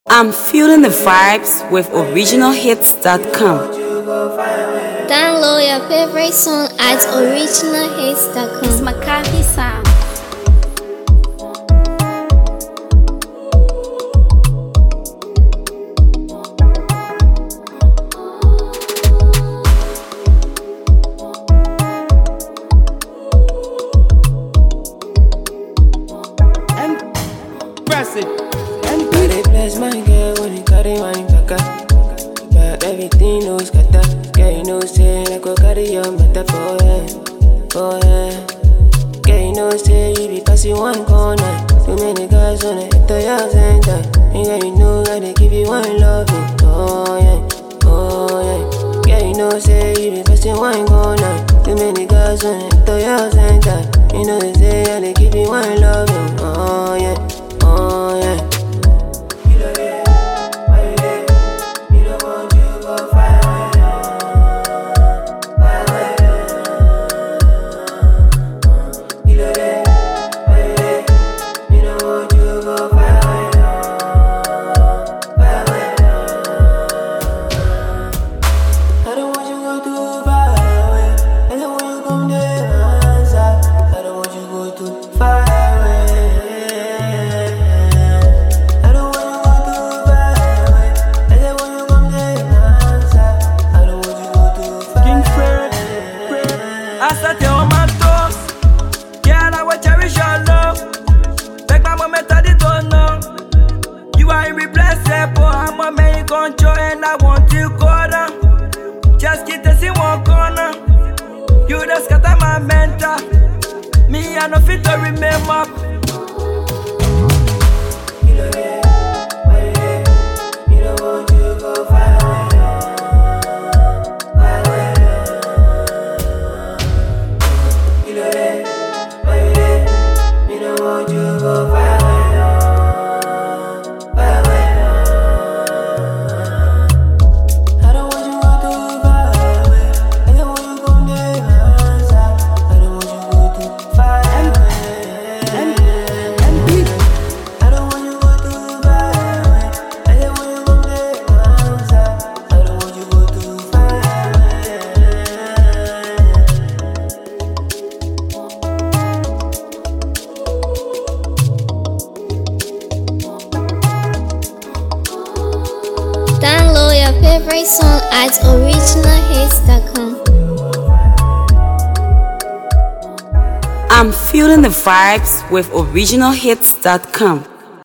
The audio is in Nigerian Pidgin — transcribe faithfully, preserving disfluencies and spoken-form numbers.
I'm feeling the vibes with original hits dot com. Download your favorite song at original hits dot com. It's Maccabi Sound. Press it. I dey bless my girl when you carry my kaka. But everything knows kata. Girl, you know say I go carry your matter for ya, for ya. Girl, you know say you be passing one corner. Too many guys wanna enter your center. And girl, you know I dey give you one loving. Oh yeah, oh yeah. Girl, you know say you be passing one corner. Too many guys wanna enter your center. You know say I dey give you one loving. Oh yeah, oh yeah. I sat here on my toes. Girl, I will cherish your love. Make my moment I don't know. You are irreplaceable. I'm a main control and I want you corner. Just keep this in one corner. You just scatter my mental. Me, I no fit to remember. Download your favorite song at original hits dot com. I'm feeling the vibes with original hits dot com.